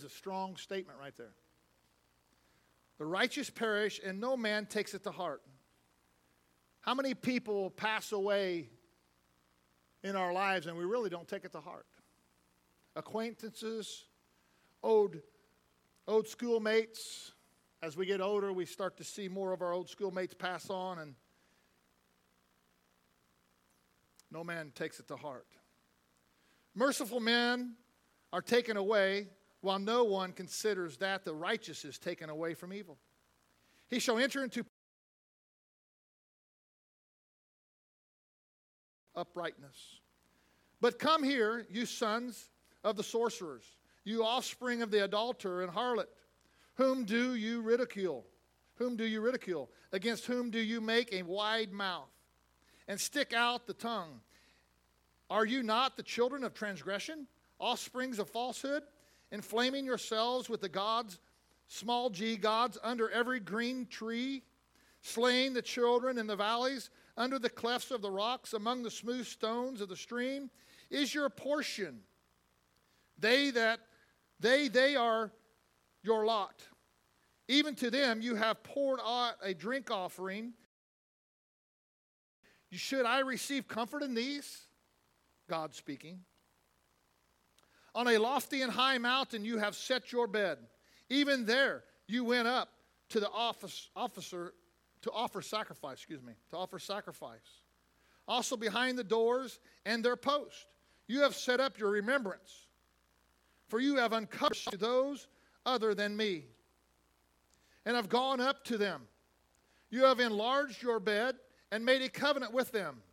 strong statement right there. The righteous perish, and no man takes it to heart. How many people pass away in our lives and we really don't take it to heart? Acquaintances, old schoolmates. As we get older, we start to see more of our old schoolmates pass on, and no man takes it to heart. Merciful men are taken away, while no one considers that the righteous is taken away from evil. He shall enter into uprightness. But come here, you sons of the sorcerers, you offspring of the adulterer and harlot. Whom do you ridicule? Whom do you ridicule? Against whom do you make a wide mouth and stick out the tongue? Are you not the children of transgression, offsprings of falsehood, inflaming yourselves with the gods, small g gods, under every green tree, slaying the children in the valleys, under the clefts of the rocks, among the smooth stones of the stream? Is your portion? They are your lot. Even to them you have poured out a drink offering. Should I receive comfort in these? God speaking. On a lofty and high mountain you have set your bed. Even there you went up to the to offer sacrifice. Also behind the doors and their post you have set up your remembrance. For you have uncovered to those other than me, and have gone up to them. You have enlarged your bed and made a covenant with them.